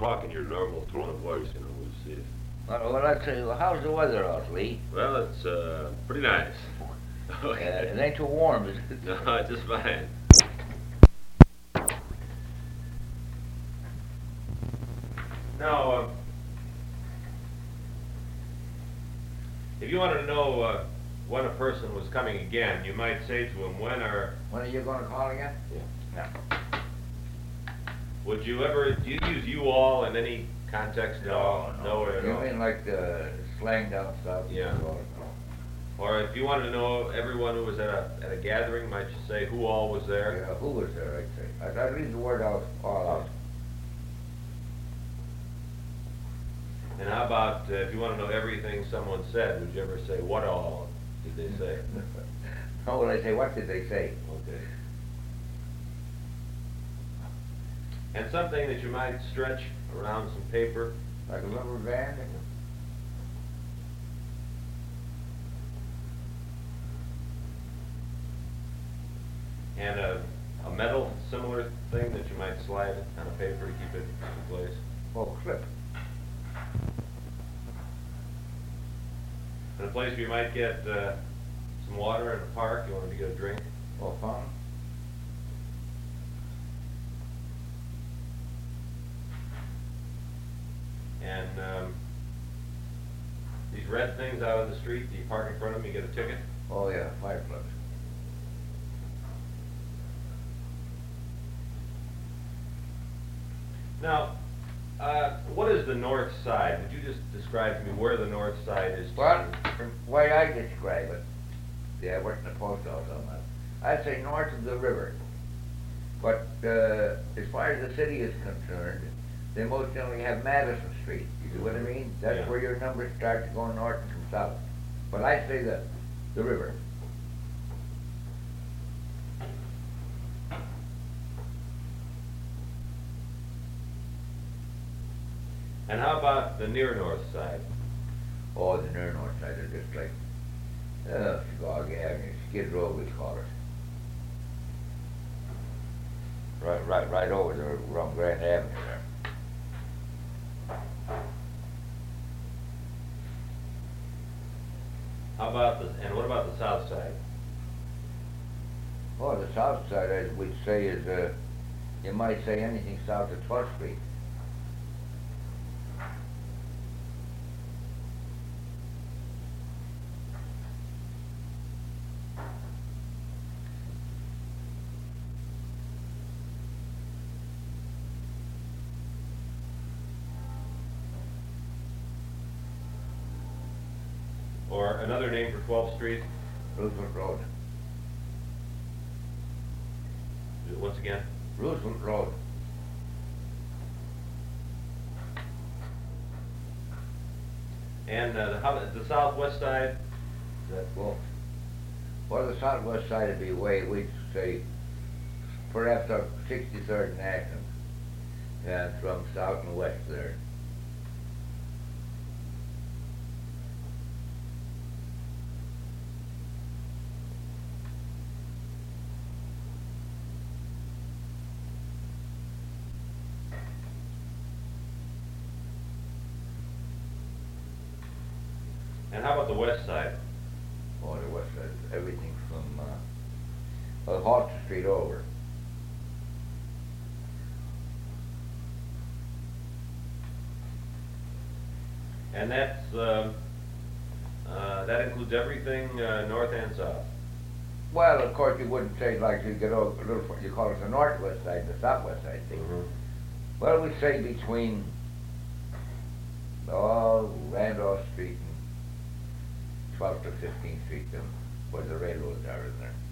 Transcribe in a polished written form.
talk in your normal tone of voice, we'll see if... Well, I'd say, well, how's the weather out, Lee? Well, it's, pretty nice. It ain't too warm, is it? No, it's just fine. Now, if you wanted to know when a person was coming again, you might say to him, when When are you gonna call again? Yeah. No. Would you ever, do you use you all in any context at all? No. At You all? mean like the slang down south? Yeah. No. Or if you wanted to know everyone who was at a gathering, might you say who all was there? Yeah, who was there, I'd say. I'd leave the word out, all out. And how about if you want to know everything someone said, would you ever say, what all did they say? How would I say, what did they say? Okay. And something that you might stretch around some paper. Like a rubber band? And a metal similar thing that you might slide on a paper to keep it in place. Oh, clip. And a place where you might get some water in a park, you wanted to get a drink. Oh, fountain? And these red things out on the street, you park in front of them, you get a ticket. Oh, yeah, fire plugs. Now, what is the north side? Would you just describe to me where the north side is? Well, from the way I describe it, yeah, I worked in the post office on that. I'd say north of the river. But as far as the city is concerned, they most generally have Madison Street. You see what I mean? That's Yeah. where your numbers start to go north and come south. But I'd say the river. And how about the near north side? Oh, the near north side are just like Chicago Avenue, Skid Row, we call it. Right over there, around Grand Avenue there. How about and what about the south side? Oh, the south side, as we'd say, is, you might say anything south of 12th Street. Or another name for 12th Street? Roosevelt Road. Once again? Roosevelt Road. And the southwest side? Well, the southwest side would be way, we'd say, perhaps up 63rd and Ashland, and from south and west there. And how about the west side? Oh, the west side, everything from Hawks Street over. And that's that includes everything north and south. Well, of course, you wouldn't say like you get over a little, you call it the northwest side, the southwest side, see? Mm-hmm. Well, we'd say between, Randolph Street and 12th to 15th Street, where the railroads are in there.